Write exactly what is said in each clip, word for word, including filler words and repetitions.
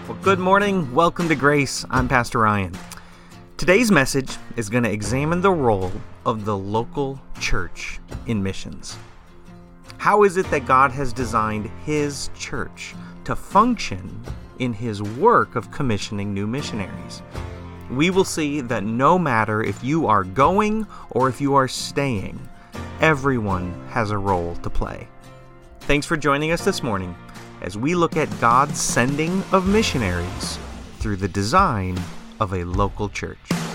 Well, good morning. Welcome to Grace. I'm Pastor Ryan. Today's message is going to examine the role of the local church in missions. How is it that God has designed His church to function in His work of commissioning new missionaries? We will see that no matter if you are going or if you are staying, everyone has a role to play. Thanks for joining us this morning as we look at God's sending of missionaries through the design of a local church.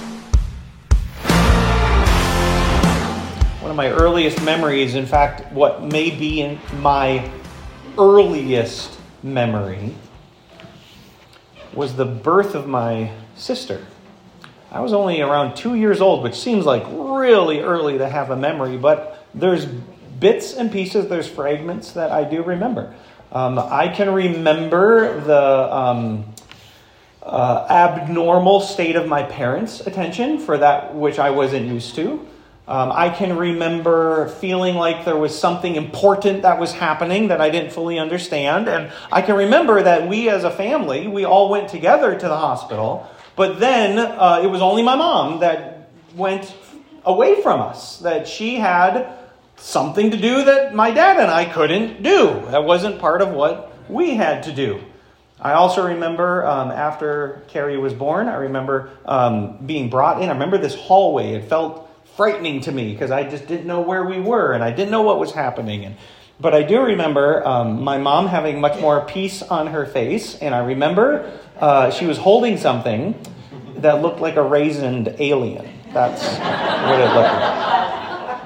One of my earliest memories, in fact, what may be in my earliest memory, was the birth of my sister. I was only around two years old, which seems like really early to have a memory, but there's bits and pieces, there's fragments that I do remember. Um, I can remember the um, uh, abnormal state of my parents' attention for that which I wasn't used to. Um, I can remember feeling like there was something important that was happening that I didn't fully understand. And I can remember that we as a family, we all went together to the hospital. But then uh, it was only my mom that went away from us, that she had something to do that my dad and I couldn't do. That wasn't part of what we had to do. I also remember um, after Carrie was born, I remember um, being brought in. I remember this hallway. It felt frightening to me because I just didn't know where we were and I didn't know what was happening. And, but I do remember um, my mom having much more peace on her face. And I remember uh, she was holding something that looked like a raisined alien. That's what it looked like.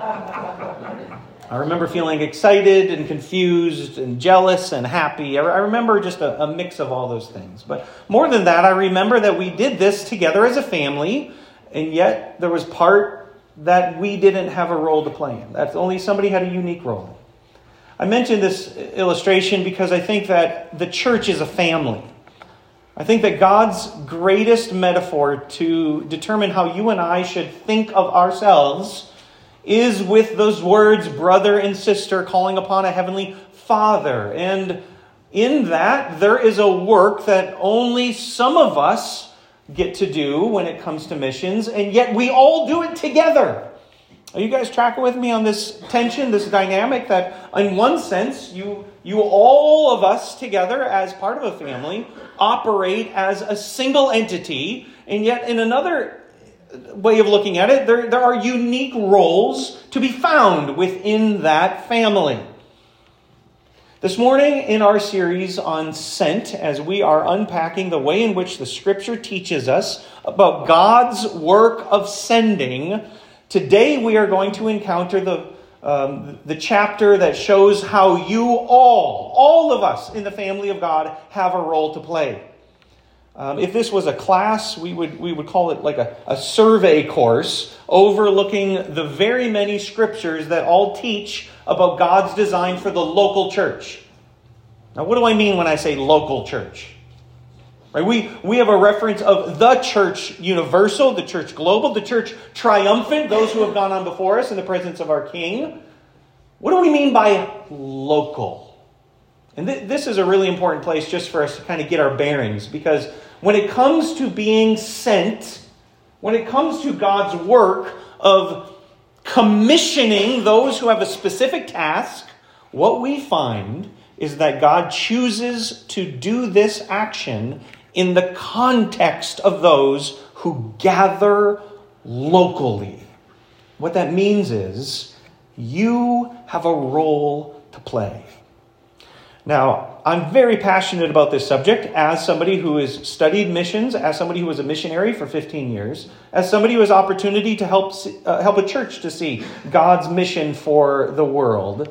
I remember feeling excited and confused and jealous and happy. I remember just a, a mix of all those things. But more than that, I remember that we did this together as a family, and yet there was part that we didn't have a role to play in. That only somebody had a unique role. I mentioned this illustration because I think that the church is a family. I think that God's greatest metaphor to determine how you and I should think of ourselves is with those words, brother and sister, calling upon a heavenly Father. And in that, there is a work that only some of us get to do when it comes to missions, and yet we all do it together. Are you guys tracking with me on this tension, this dynamic that in one sense, you, you all of us together as part of a family operate as a single entity, and yet in another way of looking at it, there, there are unique roles to be found within that family. This morning in our series on Sent, as we are unpacking the way in which the Scripture teaches us about God's work of sending, today we are going to encounter the, um, the chapter that shows how you all, all of us in the family of God, have a role to play. Um, if this was a class, we would we would call it like a, a survey course overlooking the very many scriptures that all teach about God's design for the local church. Now, what do I mean when I say local church? Right? We, we have a reference of the church universal, the church global, the church triumphant, those who have gone on before us in the presence of our King. What do we mean by local? And th- this is a really important place just for us to kind of get our bearings, because when it comes to being sent, when it comes to God's work of commissioning those who have a specific task, what we find is that God chooses to do this action in the context of those who gather locally. What that means is you have a role to play. Now, I'm very passionate about this subject as somebody who has studied missions, as somebody who was a missionary for fifteen years, as somebody who has opportunity to help uh, help a church to see God's mission for the world.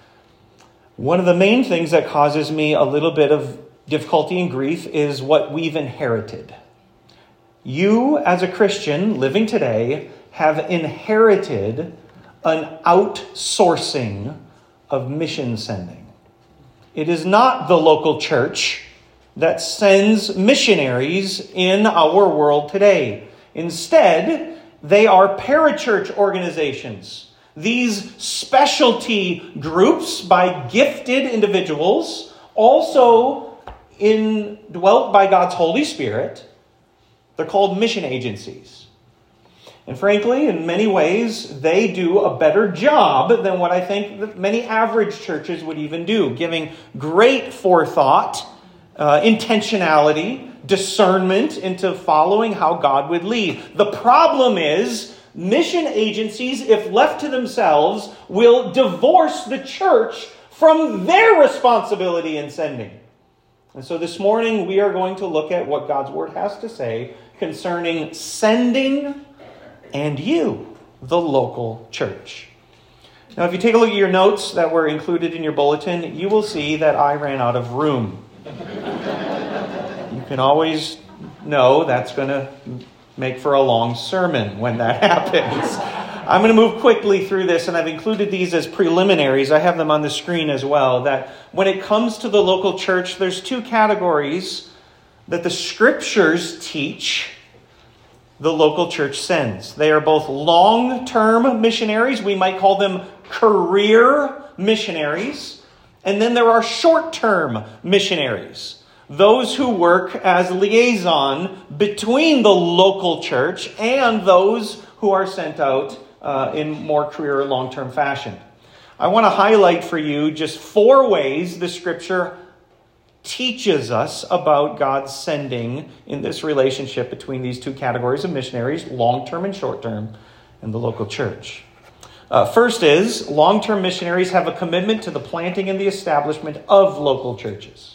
One of the main things that causes me a little bit of difficulty and grief is what we've inherited. You, as a Christian living today, have inherited an outsourcing of mission sending. It is not the local church that sends missionaries in our world today. Instead, they are parachurch organizations. These specialty groups by gifted individuals, also indwelt by God's Holy Spirit. They're called mission agencies. And frankly, in many ways, they do a better job than what I think that many average churches would even do, giving great forethought, uh, intentionality, discernment into following how God would lead. The problem is, mission agencies, if left to themselves, will divorce the church from their responsibility in sending. And so this morning, we are going to look at what God's Word has to say concerning sending and you, the local church. Now, if you take a look at your notes that were included in your bulletin, you will see that I ran out of room. You can always know that's going to make for a long sermon when that happens. I'm going to move quickly through this, and I've included these as preliminaries. I have them on the screen as well. That when it comes to the local church, there's two categories that the Scriptures teach the local church sends. They are both long-term missionaries. We might call them career missionaries. And then there are short-term missionaries. Those who work as liaison between the local church and those who are sent out uh, in more career or long-term fashion. I want to highlight for you just four ways the Scripture teaches us about God's sending in this relationship between these two categories of missionaries, long-term and short-term, and the local church. Uh, first is, long-term missionaries have a commitment to the planting and the establishment of local churches.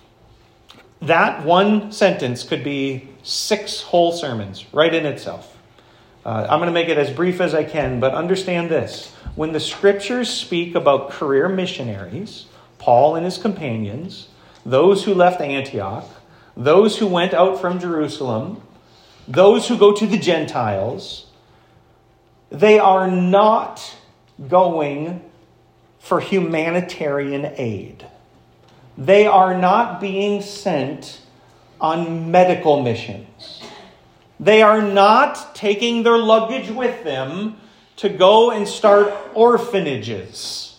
That one sentence could be six whole sermons right in itself. Uh, I'm going to make it as brief as I can, but understand this. When the Scriptures speak about career missionaries, Paul and his companions, those who left Antioch, those who went out from Jerusalem, those who go to the Gentiles, they are not going for humanitarian aid. They are not being sent on medical missions. They are not taking their luggage with them to go and start orphanages.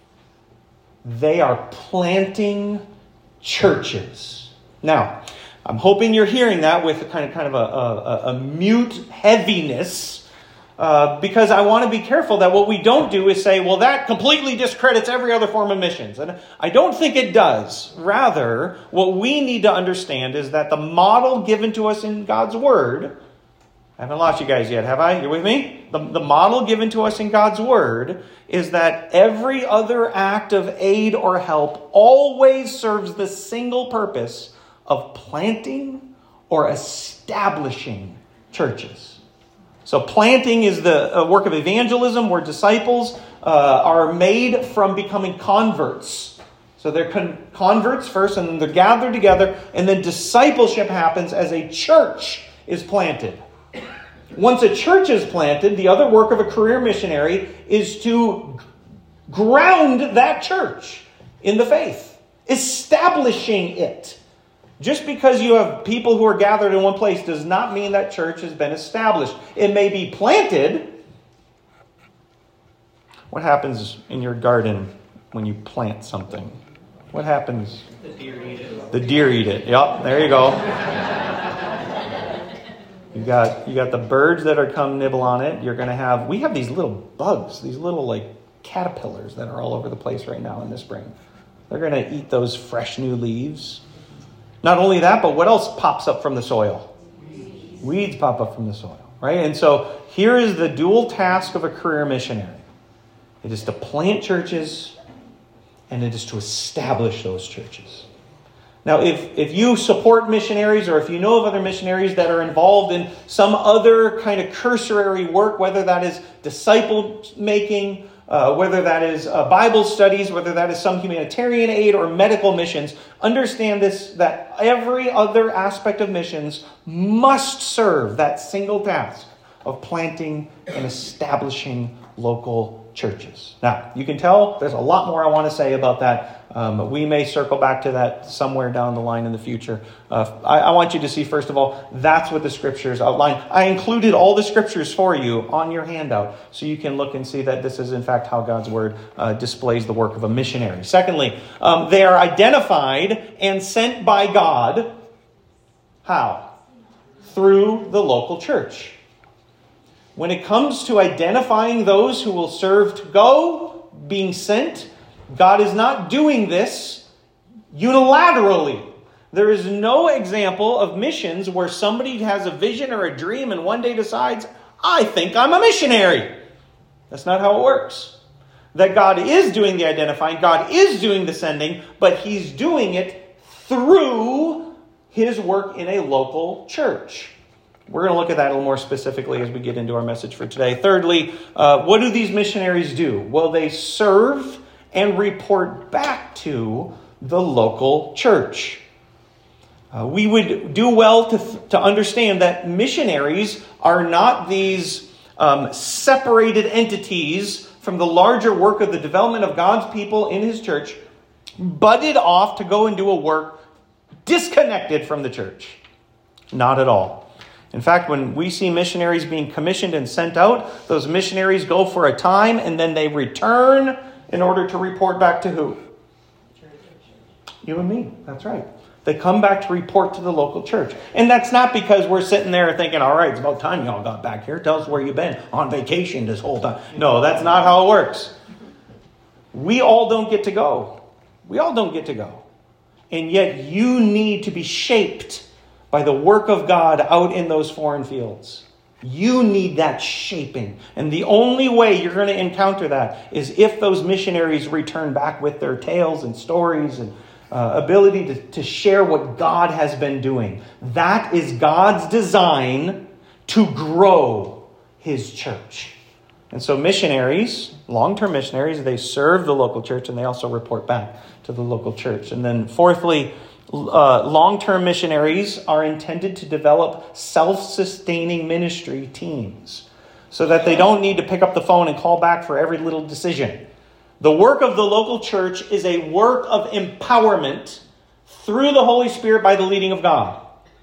They are planting churches. Now, I'm hoping you're hearing that with a kind of kind of a, a, a mute heaviness, uh, because I want to be careful that what we don't do is say, well, that completely discredits every other form of missions. And I don't think it does. Rather, what we need to understand is that the model given to us in God's Word, I haven't lost you guys yet, have I? You with me? The, the model given to us in God's Word is that every other act of aid or help always serves the single purpose of planting or establishing churches. So planting is the work of evangelism, where disciples uh, are made from becoming converts. So they're con- converts first, and then they're gathered together, and then discipleship happens as a church is planted. Once a church is planted, the other work of a career missionary is to ground that church in the faith, establishing it. Just because you have people who are gathered in one place does not mean that church has been established. It may be planted. What happens in your garden when you plant something? What happens? The deer eat it. The deer eat it. Yep, there you go. You got you got the birds that are come nibble on it. You're going to have, we have these little bugs, these little like caterpillars that are all over the place right now in the spring. They're going to eat those fresh new leaves. Not only that, but what else pops up from the soil? Weeds. Weeds pop up from the soil, right? And so here is the dual task of a career missionary. It is to plant churches, and it is to establish those churches. Now, if, if you support missionaries, or if you know of other missionaries that are involved in some other kind of cursory work, whether that is disciple making, uh, whether that is uh, Bible studies, whether that is some humanitarian aid or medical missions, understand this, that every other aspect of missions must serve that single task of planting and establishing local churches. Now, you can tell there's a lot more I want to say about that Um, we may circle back to that somewhere down the line in the future. Uh, I, I want you to see, first of all, that's what the scriptures outline. I included all the scriptures for you on your handout, so you can look and see that this is, in fact, how God's word uh, displays the work of a missionary. Secondly, um, they are identified and sent by God. How? Through the local church. When it comes to identifying those who will serve to go, being sent, God is not doing this unilaterally. There is no example of missions where somebody has a vision or a dream and one day decides, I think I'm a missionary. That's not how it works. That God is doing the identifying, God is doing the sending, but he's doing it through his work in a local church. We're going to look at that a little more specifically as we get into our message for today. Thirdly, uh, what do these missionaries do? Well, they serve and report back to the local church. Uh, we would do well to, to understand that missionaries are not these um, separated entities from the larger work of the development of God's people in his church, budded off to go and do a work disconnected from the church. Not at all. In fact, when we see missionaries being commissioned and sent out, those missionaries go for a time and then they return in order to report back to who? You and me. That's right. They come back to report to the local church. And that's not because we're sitting there thinking, all right, it's about time y'all got back here. Tell us where you've been on vacation this whole time. No, that's not how it works. We all don't get to go. We all don't get to go. And yet you need to be shaped by the work of God out in those foreign fields. You need that shaping. And the only way you're going to encounter that is if those missionaries return back with their tales and stories and uh, ability to, to share what God has been doing. That is God's design to grow his church. And so missionaries, long-term missionaries, they serve the local church and they also report back to the local church. And then fourthly, Uh, long-term missionaries are intended to develop self-sustaining ministry teams so that they don't need to pick up the phone and call back for every little decision. The work of the local church is a work of empowerment through the Holy Spirit by the leading of God.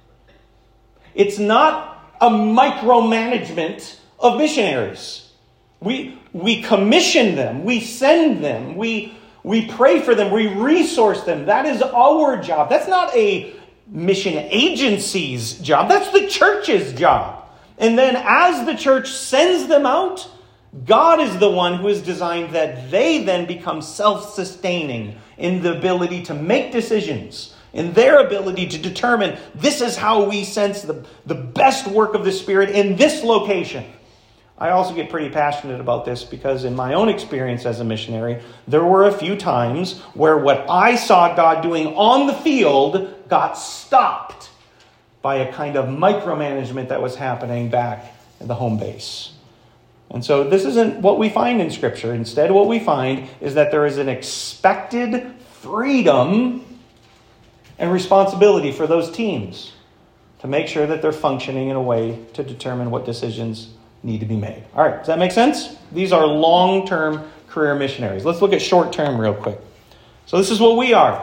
It's not a micromanagement of missionaries. We, we commission them, we send them, we We pray for them. We resource them. That is our job. That's not a mission agency's job. That's the church's job. And then as the church sends them out, God is the one who has designed that they then become self-sustaining in the ability to make decisions, in their ability to determine this is how we sense the, the best work of the Spirit in this location. I also get pretty passionate about this because in my own experience as a missionary, there were a few times where what I saw God doing on the field got stopped by a kind of micromanagement that was happening back at the home base. And so this isn't what we find in Scripture. Instead, what we find is that there is an expected freedom and responsibility for those teams to make sure that they're functioning in a way to determine what decisions need to be made. All right, does that make sense? These are long-term career missionaries. Let's look at short-term real quick. So this is what we are.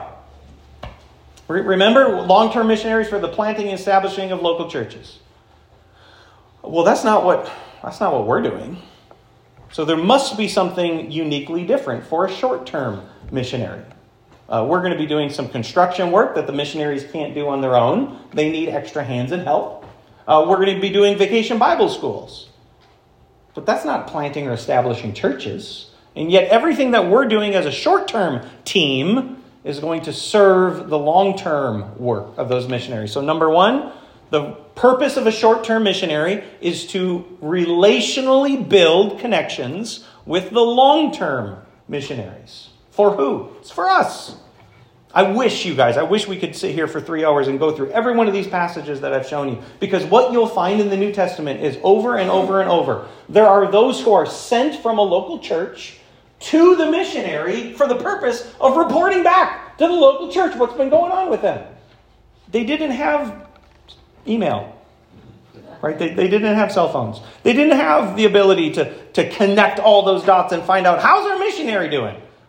Remember, long-term missionaries for the planting and establishing of local churches. Well, that's not what that's not what we're doing. So there must be something uniquely different for a short-term missionary. Uh, we're going to be doing some construction work that the missionaries can't do on their own. They need extra hands and help. Uh, we're going to be doing vacation Bible schools. But that's not planting or establishing churches. And yet everything that we're doing as a short-term team is going to serve the long-term work of those missionaries. So number one, the purpose of a short-term missionary is to relationally build connections with the long-term missionaries. For who? It's for us. I wish you guys, I wish we could sit here for three hours and go through every one of these passages that I've shown you. Because what you'll find in the New Testament is over and over and over. There are those who are sent from a local church to the missionary for the purpose of reporting back to the local church what's been going on with them. They didn't have email. Right? They, they didn't have cell phones. They didn't have the ability to, to connect all those dots and find out, how's our missionary doing?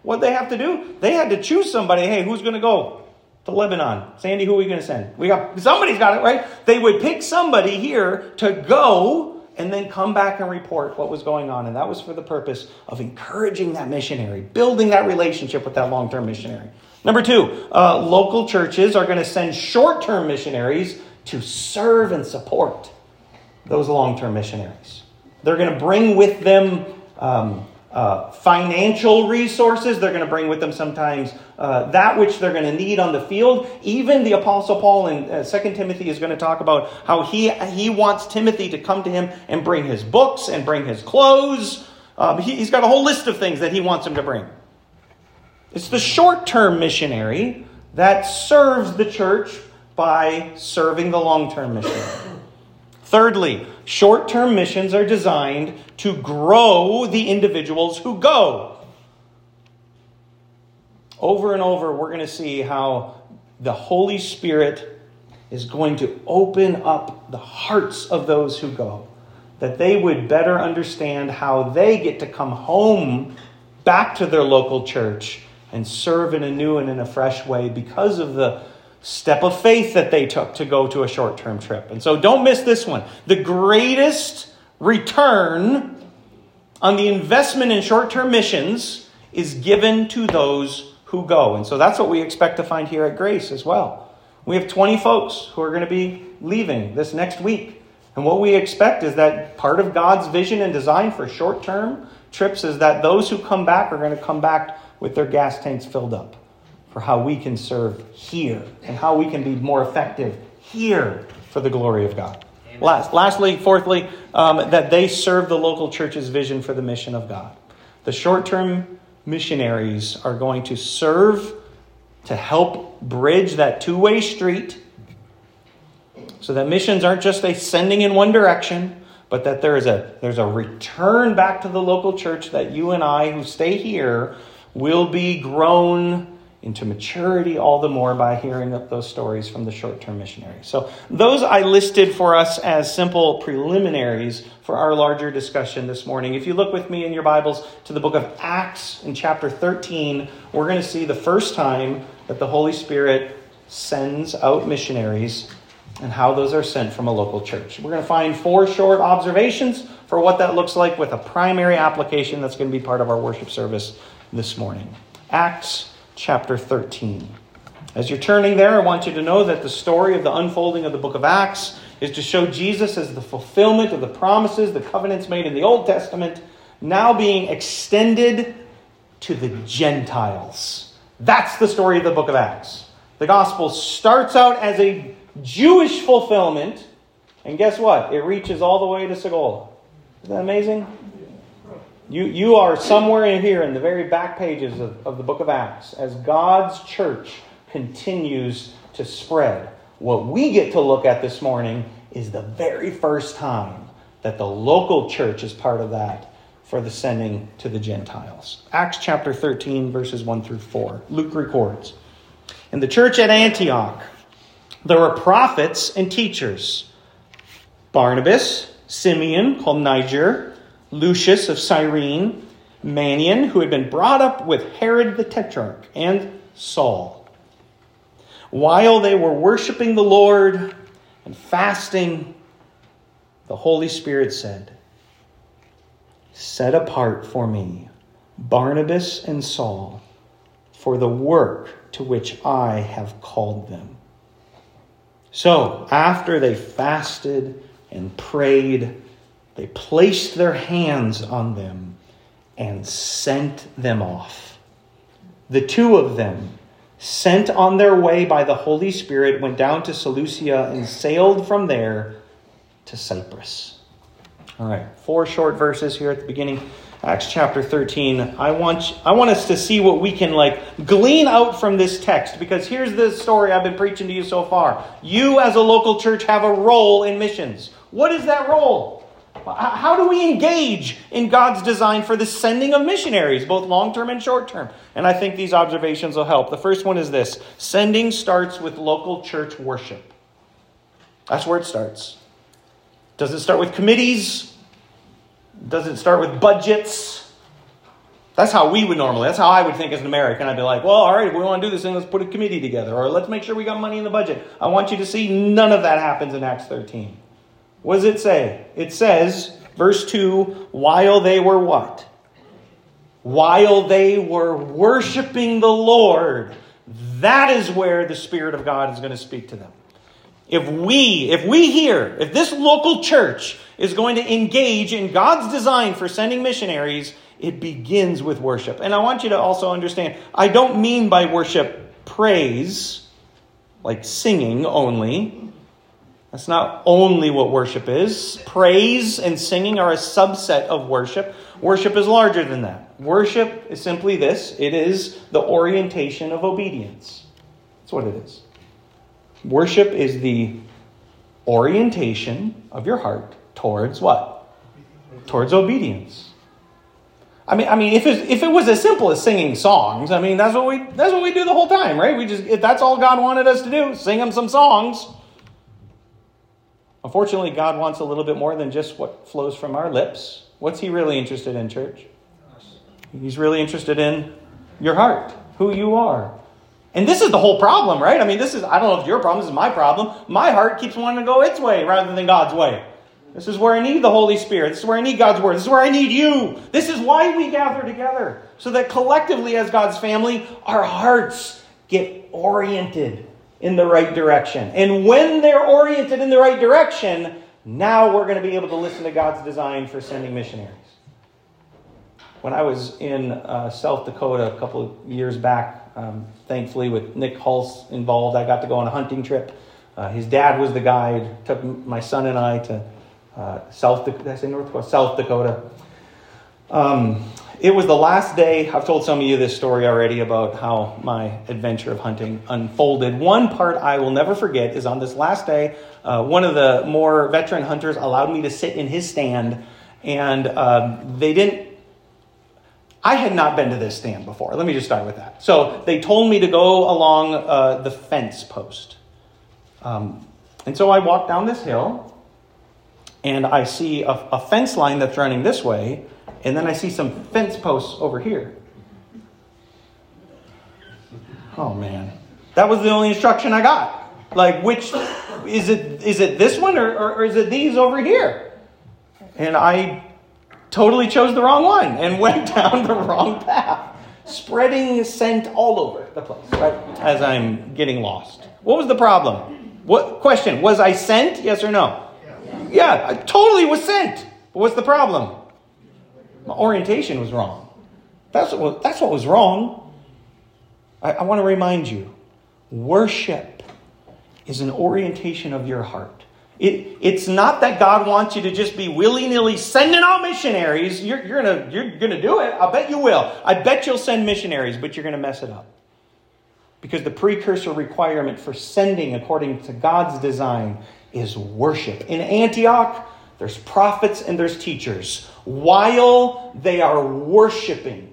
What they have to do? They had to choose somebody. Hey, who's going to go to Lebanon? Sandy, who are we going to send? We got somebody's got it, right? They would pick somebody here to go and then come back and report what was going on. And that was for the purpose of encouraging that missionary, building that relationship with that long-term missionary. Number two, uh, local churches are going to send short-term missionaries to serve and support those long-term missionaries. They're going to bring with them um, uh, financial resources. They're going to bring with them sometimes uh, that which they're going to need on the field. Even the Apostle Paul in uh, Second Timothy is going to talk about how he, he wants Timothy to come to him and bring his books and bring his clothes. Um, he, he's got a whole list of things that he wants him to bring. It's the short-term missionary that serves the church by serving the long-term missionary. Thirdly, short-term missions are designed to grow the individuals who go. Over and over, we're going to see how the Holy Spirit is going to open up the hearts of those who go, that they would better understand how they get to come home back to their local church and serve in a new and in a fresh way because of the step of faith that they took to go to a short-term trip. And so don't miss this one. The greatest return on the investment in short-term missions is given to those who go. And so that's what we expect to find here at Grace as well. We have twenty folks who are going to be leaving this next week. And what we expect is that part of God's vision and design for short-term trips is that those who come back are going to come back with their gas tanks filled up for how we can serve here and how we can be more effective here for the glory of God. Last, lastly, fourthly, um, that they serve the local church's vision for the mission of God. The short-term missionaries are going to serve to help bridge that two-way street so that missions aren't just a sending in one direction, but that there is a there's a return back to the local church, that you and I who stay here will be grown into maturity all the more by hearing those stories from the short-term missionaries. So those I listed for us as simple preliminaries for our larger discussion this morning. If you look with me in your Bibles to the book of Acts in chapter thirteen, we're going to see the first time that the Holy Spirit sends out missionaries and how those are sent from a local church. We're going to find four short observations for what that looks like with a primary application that's going to be part of our worship service this morning. Acts chapter thirteen. As you're turning there, I want you to know that the story of the unfolding of the book of Acts is to show Jesus as the fulfillment of the promises, the covenants made in the Old Testament, now being extended to the Gentiles. That's the story of the book of Acts. The gospel starts out as a Jewish fulfillment, and guess what? It reaches all the way to Segola. Isn't that amazing? You, you are somewhere in here in the very back pages of, of the book of Acts as God's church continues to spread. What we get to look at this morning is the very first time that the local church is part of that for the sending to the Gentiles. Acts chapter thirteen, verses one through four. Luke records, "In the church at Antioch, there were prophets and teachers: Barnabas, Simeon, called Niger, Lucius of Cyrene, Manaen, who had been brought up with Herod the Tetrarch, and Saul. While they were worshiping the Lord and fasting, the Holy Spirit said, 'Set apart for me Barnabas and Saul for the work to which I have called them.' So, after they fasted and prayed, they placed their hands on them and sent them off. The two of them, sent on their way by the Holy Spirit, went down to Seleucia and sailed from there to Cyprus." All right, four short verses here at the beginning. Acts chapter thirteen. I want I want us to see what we can like glean out from this text, because here's the story I've been preaching to you so far. You as a local church have a role in missions. What is that role? How do we engage in God's design for the sending of missionaries, both long-term and short-term? And I think these observations will help. The first one is this: sending starts with local church worship. That's where it starts. Does it start with committees? Does it start with budgets? That's how we would normally, that's how I would think as an American. I'd be like, well, all right, if we want to do this thing, let's put a committee together. Or let's make sure we got money in the budget. I want you to see none of that happens in Acts thirteen. What does it say? It says, verse two, while they were what? While they were worshiping the Lord. That is where the Spirit of God is going to speak to them. If we, if we here, if this local church is going to engage in God's design for sending missionaries, it begins with worship. And I want you to also understand, I don't mean by worship praise, like singing only. That's not only what worship is. Praise and singing are a subset of worship. Worship is larger than that. Worship is simply this. It is the orientation of obedience. That's what it is. Worship is the orientation of your heart towards what? Towards obedience. I mean, I mean, if it, if it was as simple as singing songs, I mean, that's what we that's what we do the whole time, right? We just if that's all God wanted us to do, sing him some songs. Unfortunately, God wants a little bit more than just what flows from our lips. What's he really interested in, church? He's really interested in your heart, who you are. And this is the whole problem, right? I mean, this is, I don't know if your problem, this is my problem. My heart keeps wanting to go its way rather than God's way. This is where I need the Holy Spirit. This is where I need God's Word. This is where I need you. This is why we gather together. So that collectively as God's family, our hearts get oriented in the right direction. And when they're oriented in the right direction, now we're going to be able to listen to God's design for sending missionaries. When I was in uh, South Dakota a couple of years back, um, thankfully with Nick Hulse involved, I got to go on a hunting trip. Uh, his dad was the guide, took my son and I to uh, South Dakota, did I say North Dakota? South Dakota. Um, it was the last day, I've told some of you this story already about how my adventure of hunting unfolded. One part I will never forget is on this last day, uh, one of the more veteran hunters allowed me to sit in his stand, and uh, they didn't I had not been to this stand before. Let me just start with that. So they told me to go along uh, the fence post. Um, and so I walk down this hill, and I see a, a fence line that's running this way, and then I see some fence posts over here. Oh, man. That was the only instruction I got. Like, which, is it is it this one, or, or, or is it these over here? And I totally chose the wrong one and went down the wrong path, spreading scent all over the place, right, as I'm getting lost. What was the problem? What question? Was I sent? Yes or no? Yeah, yeah I totally was sent. But what's the problem? My orientation was wrong. That's what, that's what was wrong. I, I want to remind you, worship is an orientation of your heart. It, it's not that God wants you to just be willy-nilly sending out missionaries. You're, you're gonna you're gonna do it. I bet you will. I bet you'll send missionaries, but you're gonna mess it up. Because the precursor requirement for sending according to God's design is worship. In Antioch, there's prophets and there's teachers. While they are worshiping,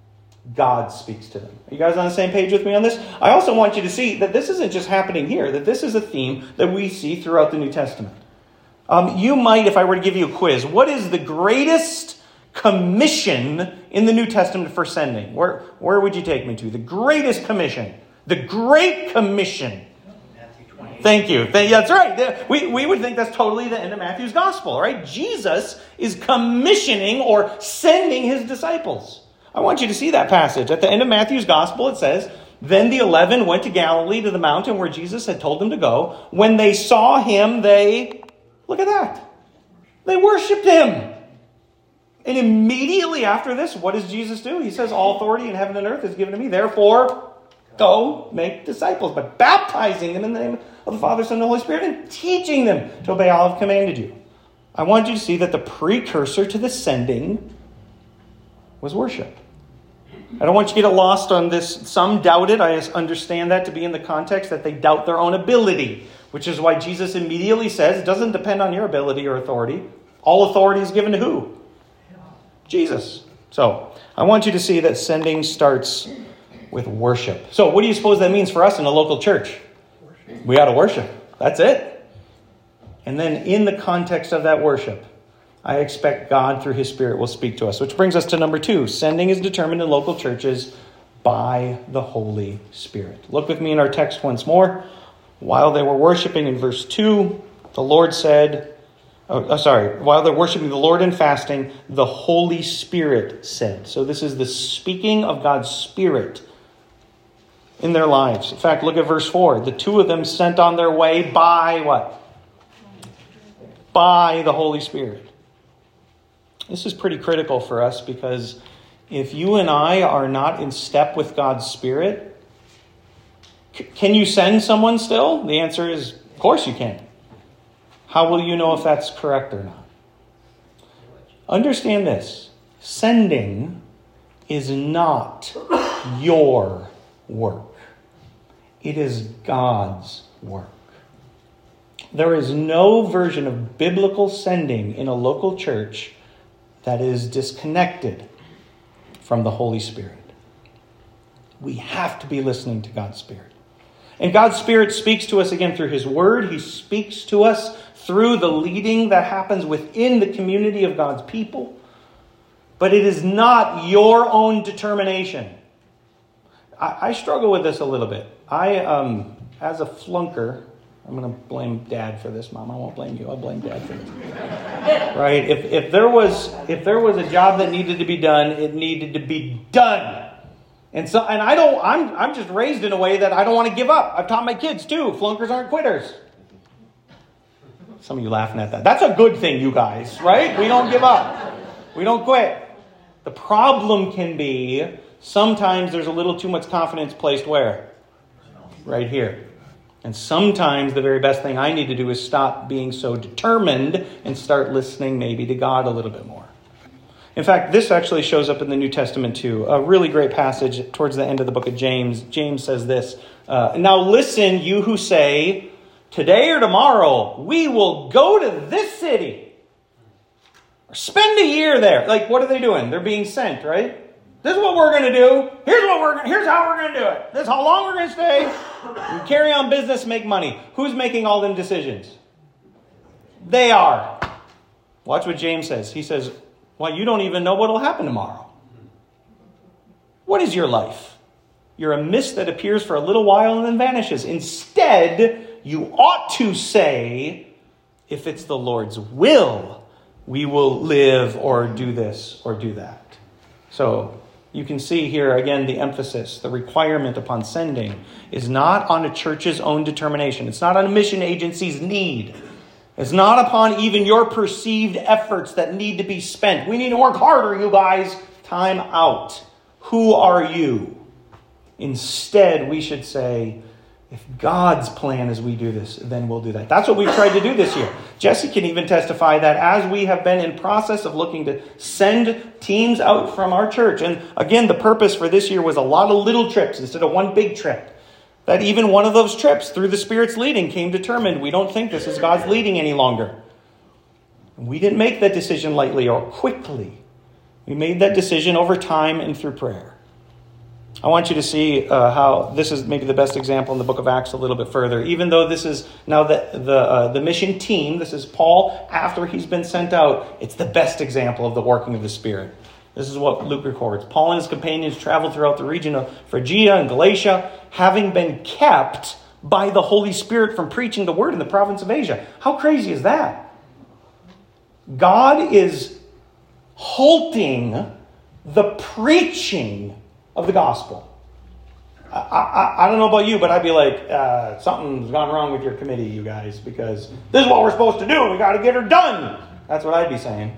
God speaks to them. Are you guys on the same page with me on this? I also want you to see that this isn't just happening here, that this is a theme that we see throughout the New Testament. Um, you might, if I were to give you a quiz, what is the greatest commission in the New Testament for sending? Where, where would you take me to? The greatest commission. The Great Commission. Matthew twenty. Thank you. That's right. We, we would think that's totally the end of Matthew's gospel, right? Jesus is commissioning or sending his disciples. I want you to see that passage. At the end of Matthew's gospel, it says, "Then the eleven went to Galilee to the mountain where Jesus had told them to go. When they saw him, they," look at that, "they worshipped him." And immediately after this, what does Jesus do? He says, "All authority in heaven and earth is given to me. Therefore, go make disciples, but baptizing them in the name of the Father, Son, and the Holy Spirit, and teaching them to obey all I've commanded you." I want you to see that the precursor to the sending was worship. I don't want you to get lost on this. Some doubt it. I understand that to be in the context that they doubt their own ability, which is why Jesus immediately says it doesn't depend on your ability or authority. All authority is given to who? Jesus. So I want you to see that sending starts with worship. So what do you suppose that means for us in a local church? We ought to worship. That's it. And then in the context of that worship, I expect God through his Spirit will speak to us. Which brings us to number two. Sending is determined in local churches by the Holy Spirit. Look with me in our text once more. While they were worshiping in verse two, the Lord said, oh, sorry, while they're worshiping the Lord and fasting, the Holy Spirit said. So this is the speaking of God's Spirit in their lives. In fact, look at verse four. The two of them sent on their way by what? By the Holy Spirit. This is pretty critical for us because if you and I are not in step with God's Spirit, c- can you send someone still? The answer is, of course you can. How will you know if that's correct or not? Understand this. Sending is not your work. It is God's work. There is no version of biblical sending in a local church that is disconnected from the Holy Spirit. We have to be listening to God's Spirit. And God's Spirit speaks to us again through his word. He speaks to us through the leading that happens within the community of God's people. But it is not your own determination. I, I struggle with this a little bit. I, um, as a flunker, I'm going to blame Dad for this, Mom. I won't blame you. I'll blame Dad for this. Right? If if there was if there was a job that needed to be done, it needed to be done. And so, and I don't. I'm I'm just raised in a way that I don't want to give up. I've taught my kids too. Flunkers aren't quitters. Some of you laughing at that. That's a good thing, you guys. Right? We don't give up. We don't quit. The problem can be sometimes there's a little too much confidence placed where? Right here. And sometimes the very best thing I need to do is stop being so determined and start listening maybe to God a little bit more. In fact, this actually shows up in the New Testament too. A really great passage towards the end of the book of James. James says this, uh, now listen, you who say, today or tomorrow, we will go to this city. Or spend a year there. Like, what are they doing? They're being sent, right? This is what we're going to do. Here's what we're. Here's how we're going to do it. This is how long we're going to stay. We carry on business, make money. Who's making all them decisions? They are. Watch what James says. He says, well, you don't even know what will happen tomorrow. What is your life? You're a mist that appears for a little while and then vanishes. Instead, you ought to say, if it's the Lord's will, we will live or do this or do that. So you can see here, again, the emphasis, the requirement upon sending is not on a church's own determination. It's not on a mission agency's need. It's not upon even your perceived efforts that need to be spent. We need to work harder, you guys. Time out. Who are you? Instead, we should say, if God's plan is we do this, then we'll do that. That's what we've tried to do this year. Jesse can even testify that as we have been in process of looking to send teams out from our church. And again, the purpose for this year was a lot of little trips instead of one big trip. That even one of those trips, through the Spirit's leading, came determined. We don't think this is God's leading any longer. We didn't make that decision lightly or quickly. We made that decision over time and through prayer. I want you to see uh, how this is maybe the best example in the book of Acts a little bit further. Even though this is now the the, uh, the mission team, this is Paul after he's been sent out, it's the best example of the working of the Spirit. This is what Luke records. Paul and his companions traveled throughout the region of Phrygia and Galatia, having been kept by the Holy Spirit from preaching the word in the province of Asia. How crazy is that? God is halting the preaching of the gospel. I, I, I don't know about you, but I'd be like, uh, something's gone wrong with your committee, you guys, because this is what we're supposed to do. We got to get her done. That's what I'd be saying.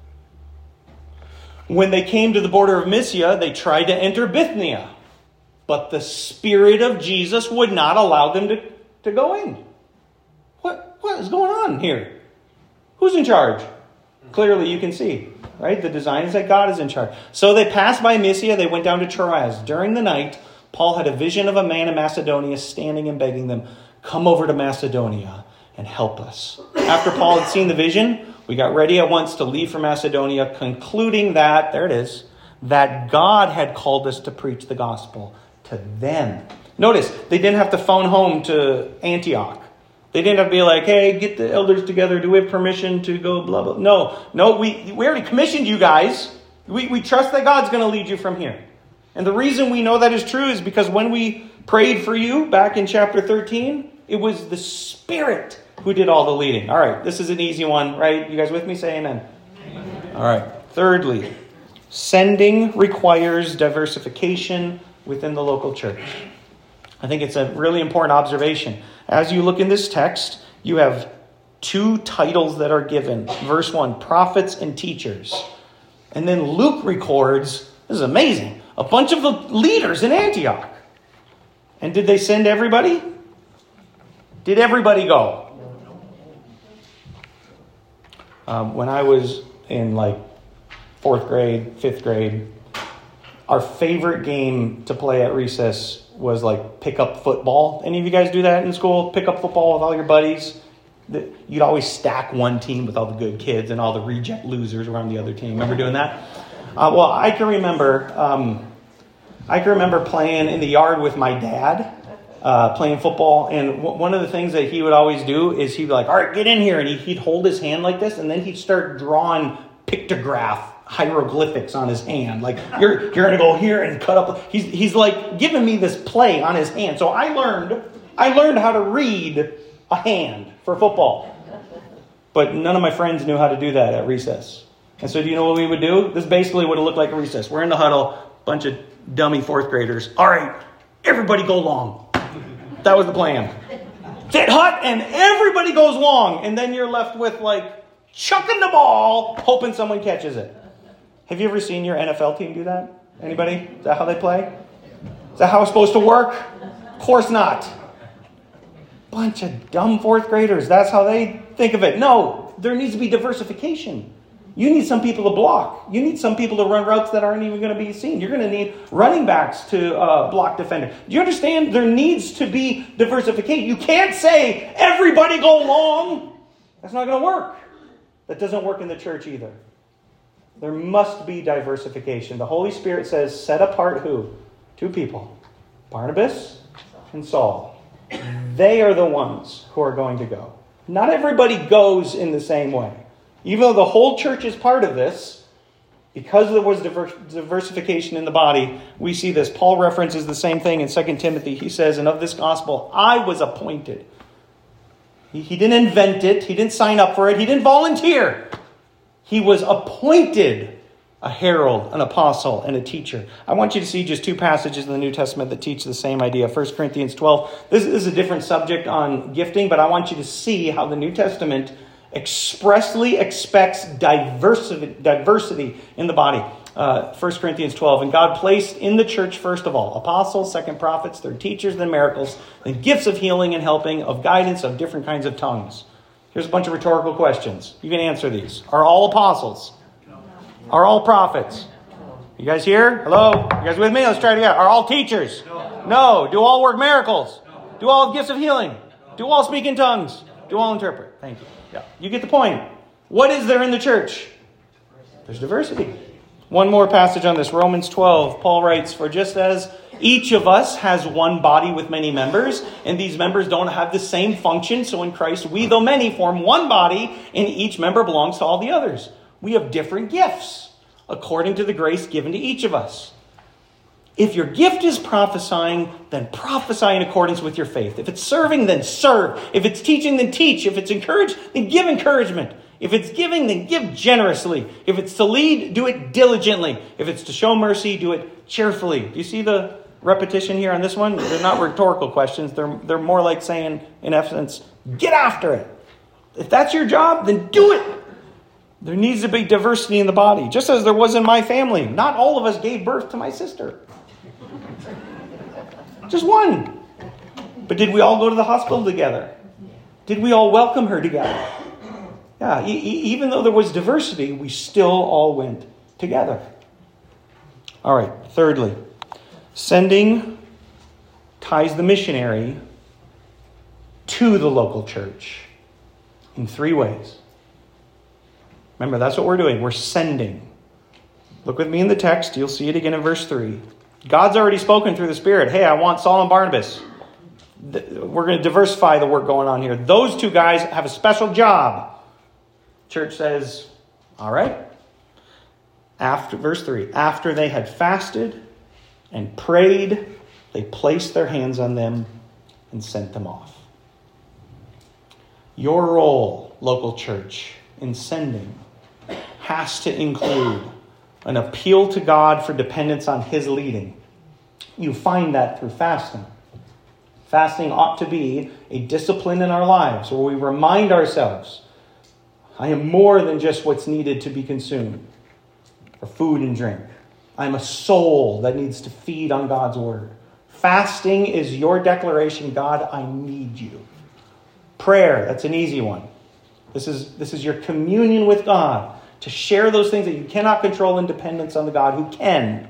When they came to the border of Mysia, they tried to enter Bithynia, but the Spirit of Jesus would not allow them to, to go in. What, what is going on here? Who's in charge? Clearly you can see. Right? The design is that God is in charge. So they passed by Mysia. They went down to Troas. During the night, Paul had a vision of a man in Macedonia standing and begging them, come over to Macedonia and help us. After Paul had seen the vision, we got ready at once to leave for Macedonia, concluding that, there it is, that God had called us to preach the gospel to them. Notice, they didn't have to phone home to Antioch. They didn't have to be like, hey, get the elders together. Do we have permission to go blah, blah? No, no, we, we already commissioned you guys. We, we trust that God's going to lead you from here. And the reason we know that is true is because when we prayed for you back in chapter thirteen, it was the Spirit who did all the leading. All right, this is an easy one, right? You guys with me? Say amen. Amen. All right. Thirdly, sending requires diversification within the local church. I think it's a really important observation. As you look in this text, you have two titles that are given. Verse one, prophets and teachers. And then Luke records, this is amazing, a bunch of the leaders in Antioch. And did they send everybody? Did everybody go? Um, when I was in like fourth grade, fifth grade, our favorite game to play at recess was like pick up football. Any of you guys do that in school? Pick up football with all your buddies? You'd always stack one team with all the good kids and all the reject losers around the other team. Remember doing that? Uh, well, I can remember... Um, I can remember playing in the yard with my dad, uh, playing football. And w- one of the things that he would always do is he'd be like, all right, get in here. And he, he'd hold his hand like this. And then he'd start drawing pictograph hieroglyphics on his hand. Like, you're you're going to go here and cut up. He's, he's like giving me this play on his hand. So I learned, I learned how to read a hand for football. But none of my friends knew how to do that at recess. And so do you know what we would do? This basically would have looked like a recess. We're in the huddle, bunch of dummy fourth graders. All right, everybody go long. That was the plan. Sit hut and everybody goes long. And then you're left with like chucking the ball, hoping someone catches it. Have you ever seen your N F L team do that? Anybody? Is that how they play? Is that how it's supposed to work? Of course not. Bunch of dumb fourth graders. That's how they think of it. No, there needs to be diversification. You need some people to block. You need some people to run routes that aren't even going to be seen. You're going to need running backs to uh, block defender. Do you understand? There needs to be diversification. You can't say, everybody go long. That's not going to work. That doesn't work in the church either. There must be diversification. The Holy Spirit says, set apart who? Two people. Barnabas and Saul. They are the ones who are going to go. Not everybody goes in the same way. Even though the whole church is part of this, because there was diversification in the body, we see this. Paul references the same thing in Second Timothy. He says, and of this gospel, I was appointed. He, he didn't invent it. He didn't sign up for it. He didn't volunteer. He was appointed a herald, an apostle, and a teacher. I want you to see just two passages in the New Testament that teach the same idea. First Corinthians twelve. This, this is a different subject on gifting, but I want you to see how the New Testament expressly expects diversity, diversity in the body. Uh, First Corinthians twelve. And God placed in the church, first of all, apostles, second prophets, third teachers, then miracles, then gifts of healing and helping, of guidance, of different kinds of tongues. Here's a bunch of rhetorical questions. You can answer these. Are all apostles? Are all prophets? You guys here? Hello? You guys with me? Let's try it again. Are all teachers? No. Do all work miracles? Do all have gifts of healing? Do all speak in tongues? Do all interpret? Thank you. Yeah, you get the point. What is there in the church? There's diversity. One more passage on this. Romans twelve. Paul writes, for just as each of us has one body with many members, and these members don't have the same function, so in Christ we, though many, form one body, and each member belongs to all the others. We have different gifts according to the grace given to each of us. If your gift is prophesying, then prophesy in accordance with your faith. If it's serving, then serve. If it's teaching, then teach. If it's encourage, then give encouragement. If it's giving, then give generously. If it's to lead, do it diligently. If it's to show mercy, do it cheerfully. Do you see the repetition here on this one? They're not rhetorical questions. They're, they're more like saying, in essence, get after it. If that's your job, then do it. There needs to be diversity in the body, just as there was in my family. Not all of us gave birth to my sister. Just one. But did we all go to the hospital together? Did we all welcome her together? Yeah, e- e- even though there was diversity, we still all went together. All right, thirdly, sending ties the missionary to the local church in three ways. Remember, that's what we're doing. We're sending. Look with me in the text. You'll see it again in verse three. God's already spoken through the Spirit. Hey, I want Saul and Barnabas. we're going to diversify the work going on here. Those two guys have a special job. Church says, all right. After verse three, after they had fasted and prayed, they placed their hands on them and sent them off. Your role, local church, in sending has to include an appeal to God for dependence on his leading. You find that through fasting. Fasting ought to be a discipline in our lives where we remind ourselves, I am more than just what's needed to be consumed for food and drink. I'm a soul that needs to feed on God's word. Fasting is your declaration, God, I need you. Prayer, that's an easy one. This is, this is your communion with God to share those things that you cannot control in dependence on the God who can.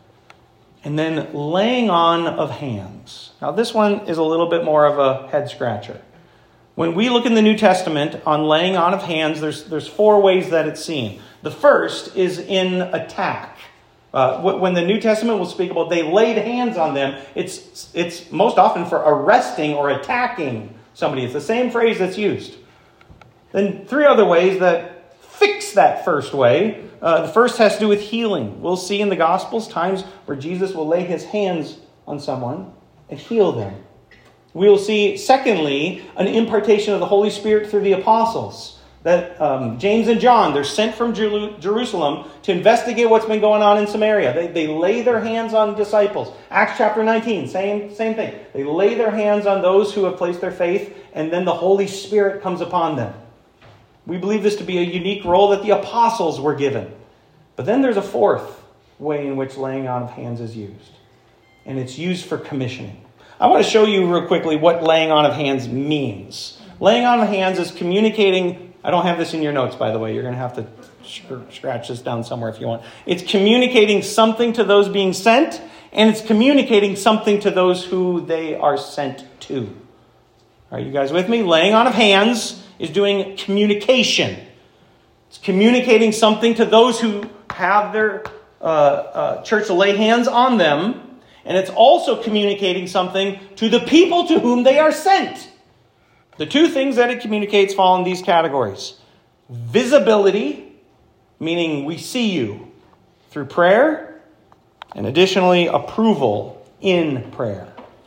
And then laying on of hands. Now this one is a little bit more of a head scratcher. When we look in the New Testament on laying on of hands, there's, there's four ways that it's seen. The first is in attack. Uh, when the New Testament will speak about they laid hands on them, it's, it's most often for arresting or attacking somebody. It's the same phrase that's used. Then three other ways that fix that first way. Uh, the first has to do with healing. We'll see in the Gospels times where Jesus will lay his hands on someone and heal them. We'll see, secondly, an impartation of the Holy Spirit through the apostles. That um, James and John, they're sent from Jer- Jerusalem to investigate what's been going on in Samaria. They, they lay their hands on disciples. Acts chapter nineteen, same, same thing. They lay their hands on those who have placed their faith, and then the Holy Spirit comes upon them. We believe this to be a unique role that the apostles were given. But then there's a fourth way in which laying on of hands is used. And it's used for commissioning. I want to show you real quickly what laying on of hands means. Laying on of hands is communicating. I don't have this in your notes, by the way. You're going to have to scratch this down somewhere if you want. It's communicating something to those being sent, and it's communicating something to those who they are sent to. Are you guys with me? Laying on of hands is doing communication. It's communicating something to those who have their uh, uh, church lay hands on them. And it's also communicating something to the people to whom they are sent. The two things that it communicates fall in these categories. Visibility, meaning we see you through prayer. And additionally, approval in prayer.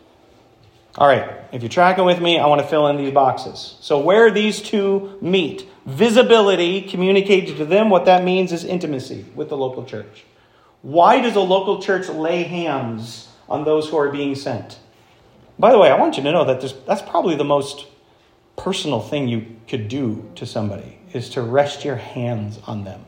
All right, if you're tracking with me, I want to fill in these boxes. So where these two meet, visibility, communicated to them, what that means is intimacy with the local church. Why does a local church lay hands on those who are being sent? By the way, I want you to know that that's probably the most personal thing you could do to somebody, is to rest your hands on them.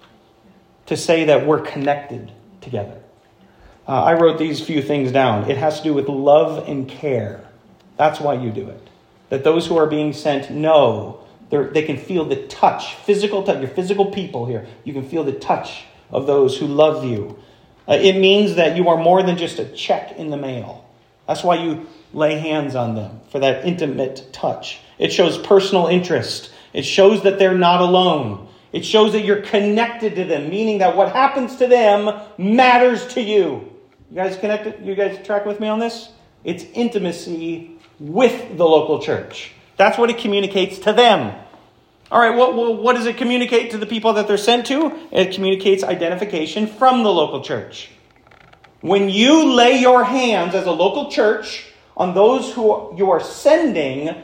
To say that we're connected together. Uh, I wrote these few things down. It has to do with love and care. That's why you do it. That those who are being sent know they can feel the touch, physical touch. Your physical people here. You can feel the touch of those who love you. Uh, it means that you are more than just a check in the mail. That's why you lay hands on them, for that intimate touch. It shows personal interest. It shows that they're not alone. It shows that you're connected to them, meaning that what happens to them matters to you. You guys connected? You guys track with me on this? It's intimacy with the local church. That's what it communicates to them. All right, what, what does it communicate to the people that they're sent to? It communicates identification from the local church. When you lay your hands as a local church on those who you are sending,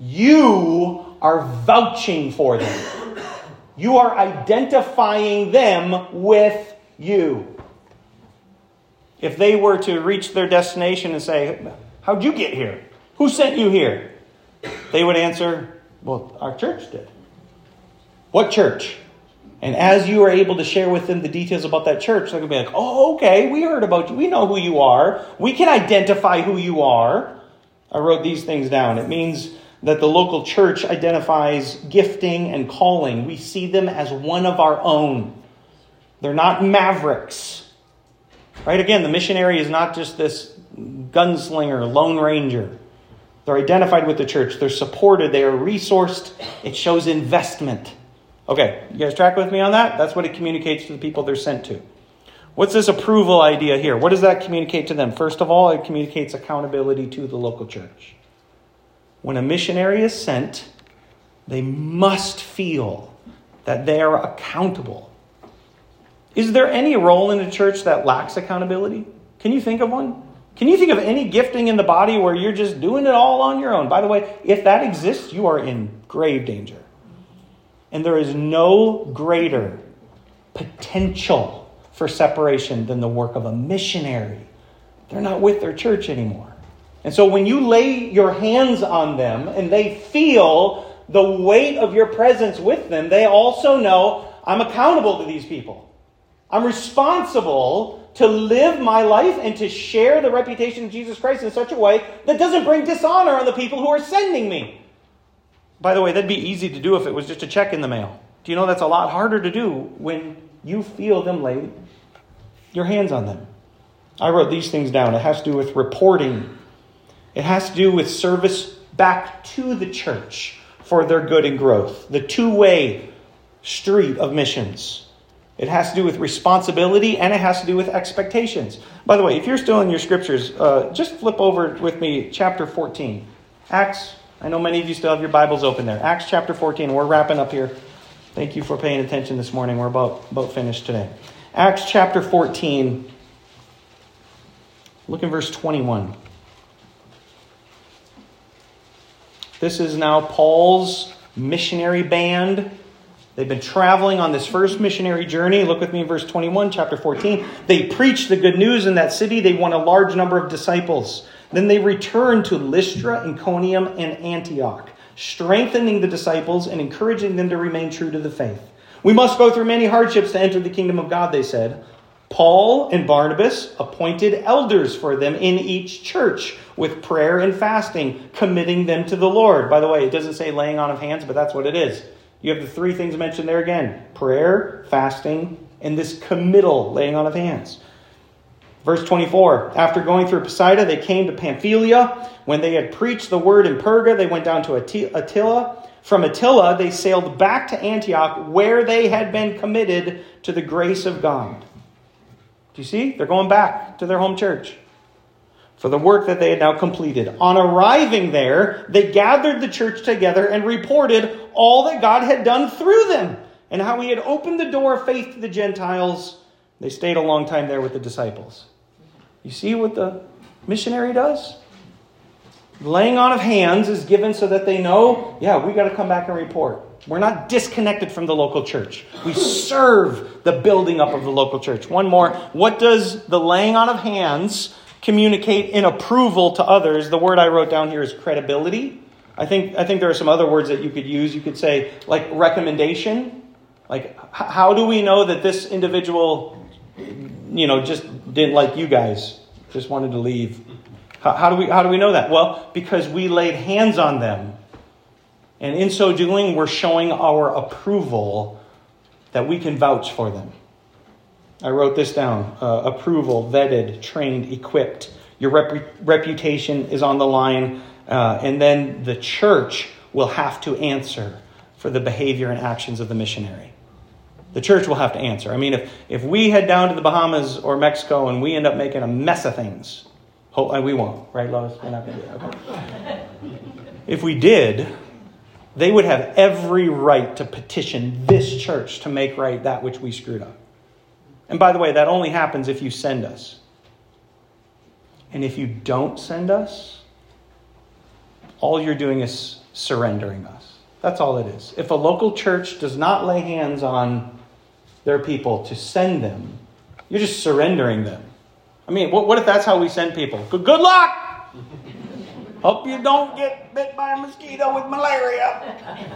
you are vouching for them. You are identifying them with you. If they were to reach their destination and say, how'd you get here? Who sent you here? They would answer, well, our church did. What church? And as you are able to share with them the details about that church, they're going to be like, oh, okay, we heard about you. We know who you are. We can identify who you are. I wrote these things down. It means that the local church identifies gifting and calling. We see them as one of our own. They're not mavericks. Right? Again, the missionary is not just this gunslinger, lone ranger. They're identified with the church. They're supported. They are resourced. It shows investment. Okay, you guys track with me on that? That's what it communicates to the people they're sent to. What's this approval idea here? What does that communicate to them? First of all, it communicates accountability to the local church. when a missionary is sent, they must feel that they are accountable. Is there any role in a church that lacks accountability? Can you think of one? Can you think of any gifting in the body where you're just doing it all on your own? By the way, if that exists, you are in grave danger. And there is no greater potential for separation than the work of a missionary. They're not with their church anymore. And so when you lay your hands on them and they feel the weight of your presence with them, they also know, I'm accountable to these people. I'm responsible to live my life and to share the reputation of Jesus Christ in such a way that doesn't bring dishonor on the people who are sending me. By the way, that'd be easy to do if it was just a check in the mail. Do you know that's a lot harder to do when you feel them lay your hands on them? I wrote these things down. It has to do with reporting. It has to do with service back to the church for their good and growth. The two-way street of missions. It has to do with responsibility, and it has to do with expectations. By the way, if you're still in your scriptures, uh, just flip over with me chapter fourteen. Acts, I know many of you still have your Bibles open there. Acts chapter fourteen. We're wrapping up here. Thank you for paying attention this morning. We're about, about finished today. Acts chapter fourteen. Look in verse twenty-one. This is now Paul's missionary band. They've been traveling on this first missionary journey. Look with me in verse twenty-one, chapter fourteen. They preached the good news in that city. They won a large number of disciples. Then they returned to Lystra, Iconium, and Antioch, strengthening the disciples and encouraging them to remain true to the faith. We must go through many hardships to enter the kingdom of God, they said. Paul and Barnabas appointed elders for them in each church with prayer and fasting, committing them to the Lord. By the way, it doesn't say laying on of hands, but that's what it is. You have the three things mentioned there again. Prayer, fasting, and this committal, laying on of hands. Verse twenty-four, after going through Pisidia, they came to Pamphylia. When they had preached the word in Perga, they went down to Attila. From Attila, they sailed back to Antioch, where they had been committed to the grace of God. Do you see? They're going back to their home church for the work that they had now completed. On arriving there, they gathered the church together and reported all that God had done through them and how he had opened the door of faith to the Gentiles. They stayed a long time there with the disciples. You see what the missionary does? Laying on of hands is given so that they know, yeah, we got to come back and report. We're not disconnected from the local church. We serve the building up of the local church. One more. What does the laying on of hands communicate in approval to others? The word I wrote down here is credibility. I think I think there are some other words that you could use. You could say like recommendation. Like how do we know that this individual, you know, just didn't like you guys, just wanted to leave? How, how do we how do we know that? Well, because we laid hands on them. And in so doing, we're showing our approval that we can vouch for them. I wrote this down. Uh, approval, vetted, trained, equipped. Your rep- reputation is on the line. Uh, and then the church will have to answer for the behavior and actions of the missionary. The church will have to answer. I mean, if, if we head down to the Bahamas or Mexico and we end up making a mess of things, oh, we won't, right, Lois? We're not going to do that. Okay. If we did, they would have every right to petition this church to make right that which we screwed up. And by the way, that only happens if you send us. And if you don't send us, all you're doing is surrendering us. That's all it is. If a local church does not lay hands on their people to send them, you're just surrendering them. I mean, what, what if that's how we send people? Good, good luck! Hope you don't get bit by a mosquito with malaria.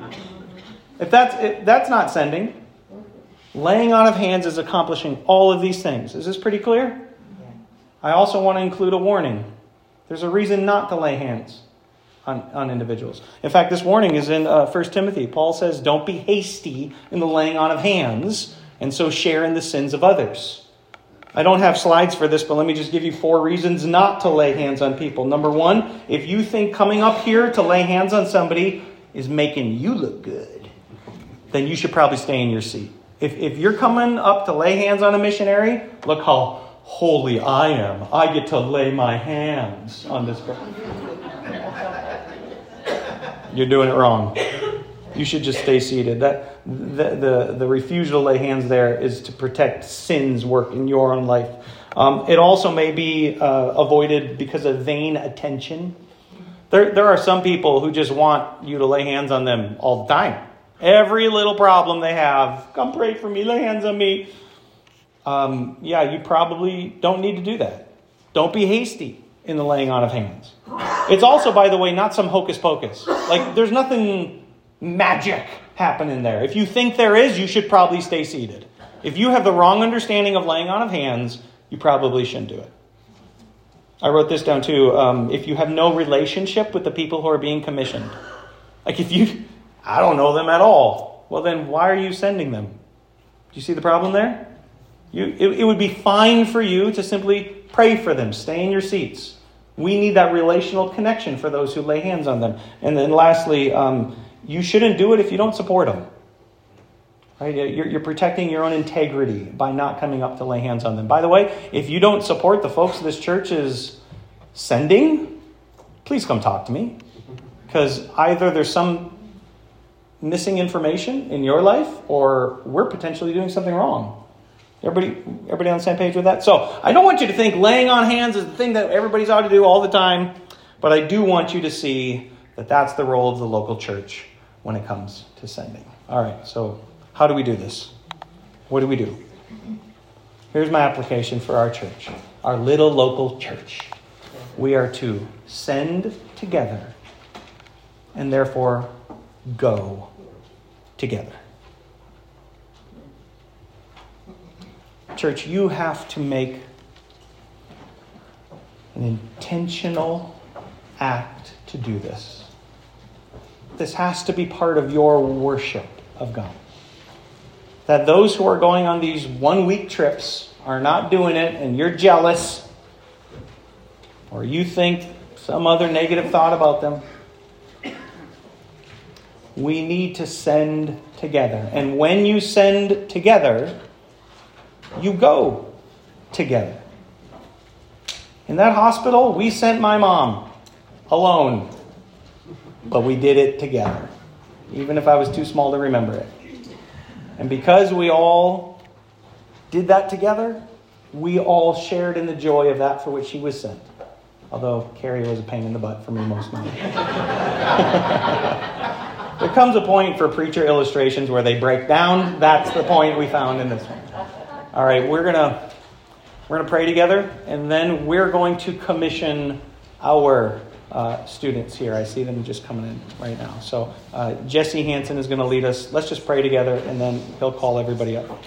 If that's if that's not sending. Laying on of hands is accomplishing all of these things. Is this pretty clear? Yeah. I also want to include a warning. There's a reason not to lay hands on, on individuals. In fact, this warning is in uh, First Timothy. Paul says, don't be hasty in the laying on of hands, and so share in the sins of others. I don't have slides for this, but let me just give you four reasons not to lay hands on people. Number one, if you think coming up here to lay hands on somebody is making you look good, then you should probably stay in your seat. If if you're coming up to lay hands on a missionary, look how holy I am. I get to lay my hands on this person. You're doing it wrong. You should just stay seated. That the, the, the refusal to lay hands there is to protect sin's work in your own life. Um, it also may be uh, avoided because of vain attention. There, there are some people who just want you to lay hands on them all the time. Every little problem they have, come pray for me, lay hands on me. Um, yeah, you probably don't need to do that. Don't be hasty in the laying on of hands. It's also, by the way, not some hocus pocus. Like, there's nothing magic happening there. If you think there is, you should probably stay seated. If you have the wrong understanding of laying on of hands, you probably shouldn't do it. I wrote this down too. Um, if you have no relationship with the people who are being commissioned, like if you, I don't know them at all, well then why are you sending them? Do you see the problem there? You, it, it would be fine for you to simply pray for them, stay in your seats. We need that relational connection for those who lay hands on them. And then lastly, um, you shouldn't do it if you don't support them. Right? You're, you're protecting your own integrity by not coming up to lay hands on them. By the way, if you don't support the folks this church is sending, please come talk to me. Because either there's some missing information in your life or we're potentially doing something wrong. Everybody, everybody on the same page with that? So I don't want you to think laying on hands is the thing that everybody's ought to do all the time. But I do want you to see that that's the role of the local church when it comes to sending. All right, so how do we do this? What do we do? Here's my application for our church, our little local church. We are to send together and therefore go together. Church, you have to make an intentional act to do this. This has to be part of your worship of God. That those who are going on these one-week trips are not doing it and you're jealous or you think some other negative thought about them. We need to send together. And when you send together, you go together. In that hospital, we sent my mom alone. But we did it together. Even if I was too small to remember it. And because we all did that together, we all shared in the joy of that for which she was sent. Although Carrie was a pain in the butt for me most nights. There comes a point for preacher illustrations where they break down. That's the point we found in this one. All right, we're gonna we're gonna pray together, and then we're going to commission our uh, students here. I see them just coming in right now. So uh, Jesse Hansen is going to lead us. Let's just pray together, and then he'll call everybody up.